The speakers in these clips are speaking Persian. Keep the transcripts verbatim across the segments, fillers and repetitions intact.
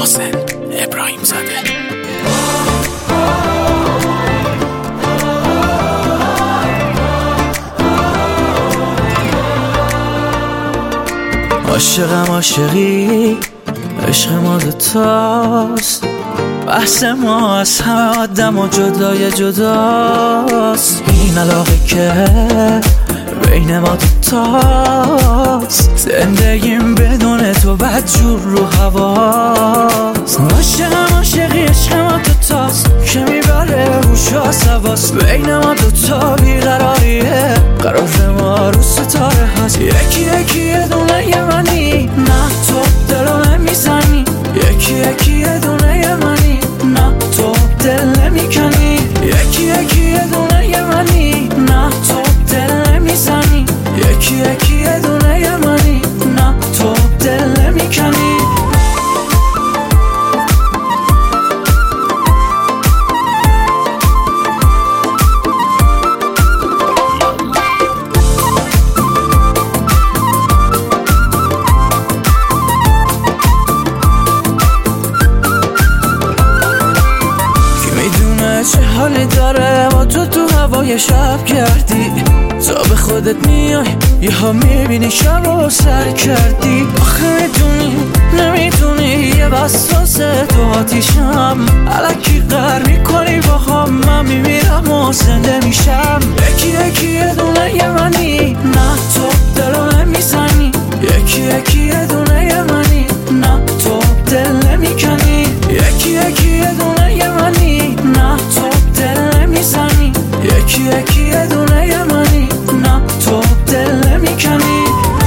محسن ابراهیم زاده. عاشقم عاشقی عشق ما دوتاست، بحث ما از همه آدم و جدای جداست. این علاقه که بین ما دوتاست، زندگیم بدون تو بدجور رو هواست. عاشقم عاشقی عشق ما دوتاست که میبره روش و سواست. بین ما دوتا بیقراریه، قرار ما رو ستاره هست. یکی یکی یه دونه یه منی، نه تو دلو نمیزنی. یکی یکی یه دونه یه منی، نه تو دل نمیکنی. یکی یکی یه دونه یه منی، نه تو دل نمیزنی. یکی یکی یه دونه یه منی، نه تو دل نمیکنی. چه حالی داره با تو تو هوای شب کردی. تا به خودت میای یه ها میبینی شب رو سر کردی. آخه میدونی نمیدونی یه وسواس تو آتیشم. الکی قهر میکنی با هم، من میمیرم و زنده میشم. یکی یکی یه دونه یه منی، نه تو دلو نمیزنی. یکی یکی یه دونه یه منی، نه تو دل نمیکنی. یکی یکی یه دونه یه منی، نه تو دل نمیزنی. یکی یکی یه دونه یه منی، نه تو دل نمیکنی.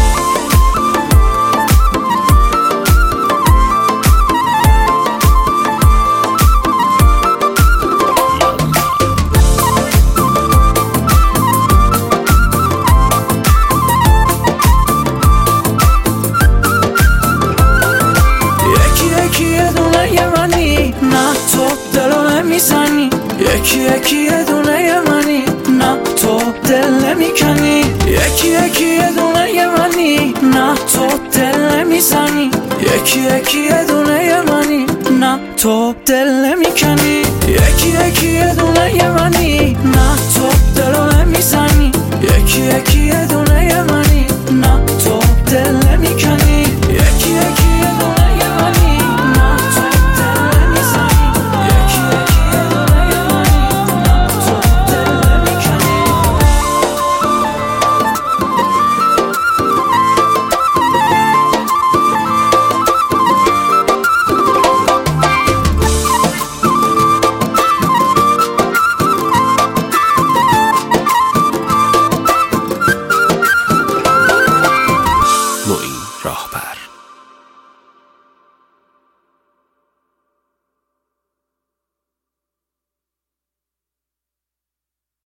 یکی یکی یه دونه یه منی، نه تو دل نمیکنی. یکی یکی یه دونه یه منی، نه تو دل نمیزنی. یکی یکی یه دونه یه منی، نه تو دل نمیکنی.